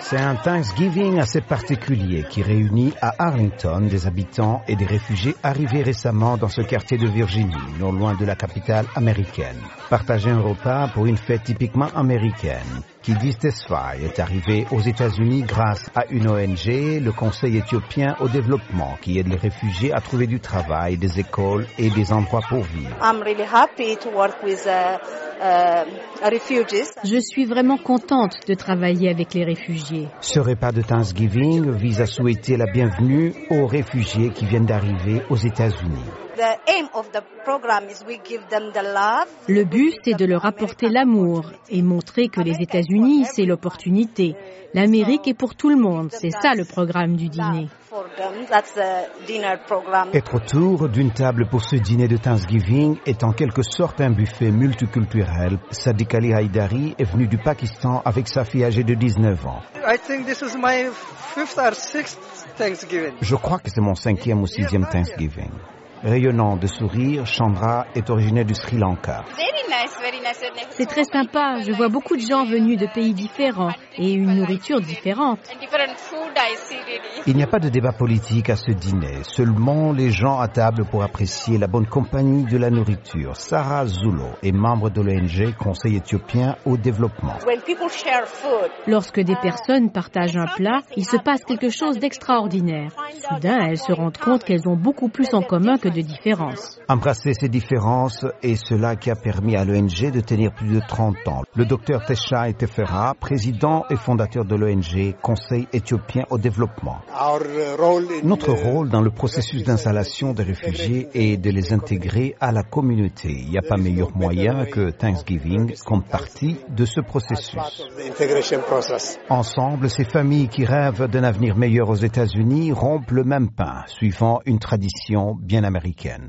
C'est un Thanksgiving assez particulier qui réunit à Arlington des habitants et des réfugiés arrivés récemment dans ce quartier de Virginie, non loin de la capitale américaine. Partager un repas pour une fête typiquement américaine. Kidis Tesfaye est arrivé aux États-Unis grâce à une ONG, le Conseil éthiopien au développement, qui aide les réfugiés à trouver du travail, des écoles et des endroits pour vivre. Je suis vraiment contente de travailler avec les réfugiés. Ce repas de Thanksgiving vise à souhaiter la bienvenue aux réfugiés qui viennent d'arriver aux États-Unis. Le but, c'est de leur apporter l'amour et montrer que les États-Unis, c'est l'opportunité. L'Amérique est pour tout le monde. C'est ça le programme du dîner. Être autour d'une table pour ce dîner de Thanksgiving est en quelque sorte un buffet multiculturel. Sadiq Ali Haïdari est venu du Pakistan avec sa fille âgée de 19 ans. Je crois que c'est mon 5e ou 6e Thanksgiving. Rayonnant de sourire, Chandra est originaire du Sri Lanka. C'est très sympa. Je vois beaucoup de gens venus de pays différents et une nourriture différente. Il n'y a pas de débat politique à ce dîner, seulement les gens à table pour apprécier la bonne compagnie de la nourriture. Sarah Zulo est membre de l'ONG Conseil éthiopien au développement. Lorsque des personnes partagent un plat, il se passe quelque chose d'extraordinaire. Soudain, elles se rendent compte qu'elles ont beaucoup plus en commun que de différences. Embrasser ces différences est cela qui a permis à l'ONG de tenir plus de 30 ans. Le docteur Teshaye Tefera, président et fondateur de l'ONG Conseil éthiopien au développement. Notre rôle dans le processus d'installation des réfugiés est de les intégrer à la communauté. Il n'y a pas meilleur moyen que Thanksgiving comme partie de ce processus. Ensemble, ces familles qui rêvent d'un avenir meilleur aux États-Unis rompent le même pain, suivant une tradition bien américaine.